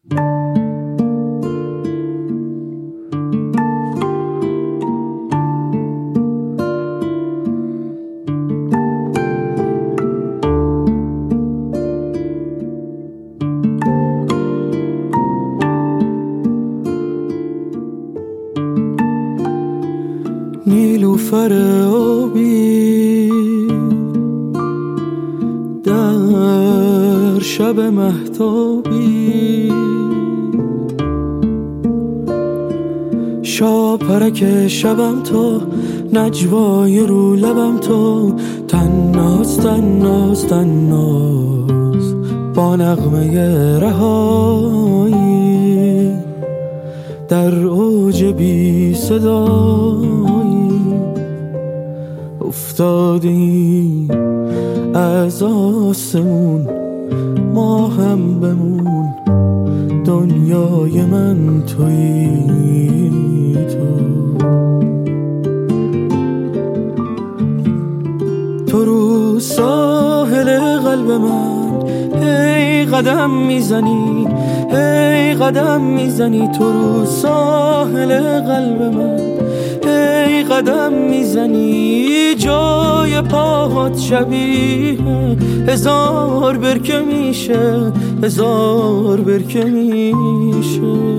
نیلوفر آبی در شب مهتابی، شاپرک شبم تو، نجوای رو لبم تو، تناز تناز تناز با نغمه رهایی، در اوج بی صدایی افتادی از آسمون، ما هم بمون، دنیای من تویی تو رو ساحل قلب من هی قدم میزنی، هی قدم میزنی، تو رو ساحل قلب من هی قدم میزنی، جای پاهات شبیه هزار برکه میشه، هزار برکه میشه،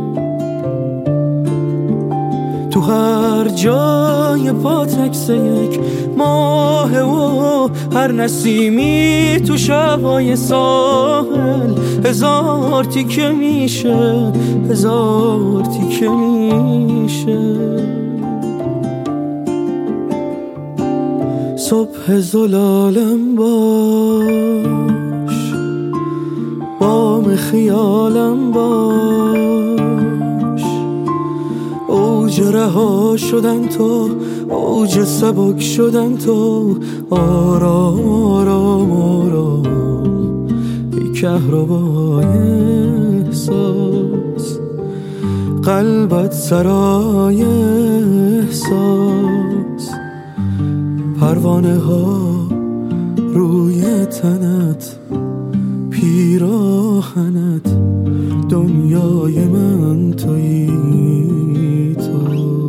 تو هر جای پات عکس یک ماه و هر نسیمی تو شبای ساحل هزار تیکه میشه، هزار تیکه میشه، صبح زلالم باش، بام خیالم باش، اوج رها شدن تو، اوج سبک شدن تو، آرام آرام آرام ای کهربای احساس، قلبت سرای احساس، پروانه ها روی تنت، پیراهنت، دنیای من تویی تو.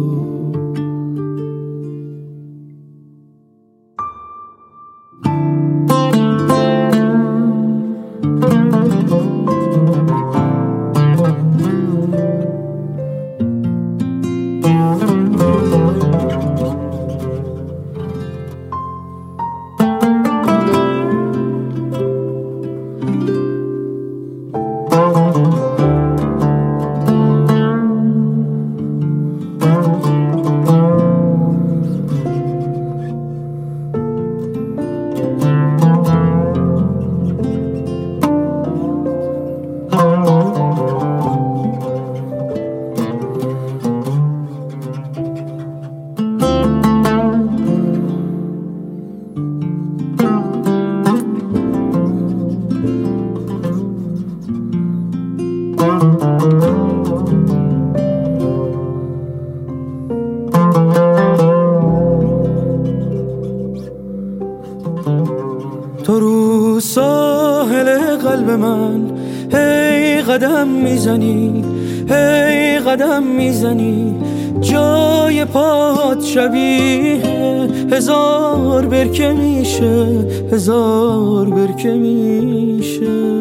تو رو ساحل قلب من هی قدم میزنی، هی قدم میزنی، جای پات شبیه هزار برکه میشه، هزار برکه میشه،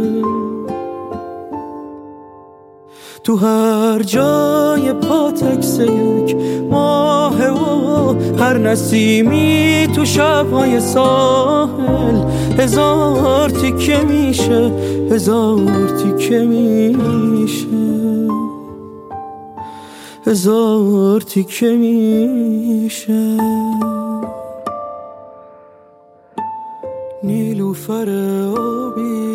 تو هر جای پات عکس یک ماه و هر نسیمی تو شبهای ساحل هزار تیکه میشه، هزار تیکه میشه، هزار تیکه میشه، نیلوفر آبی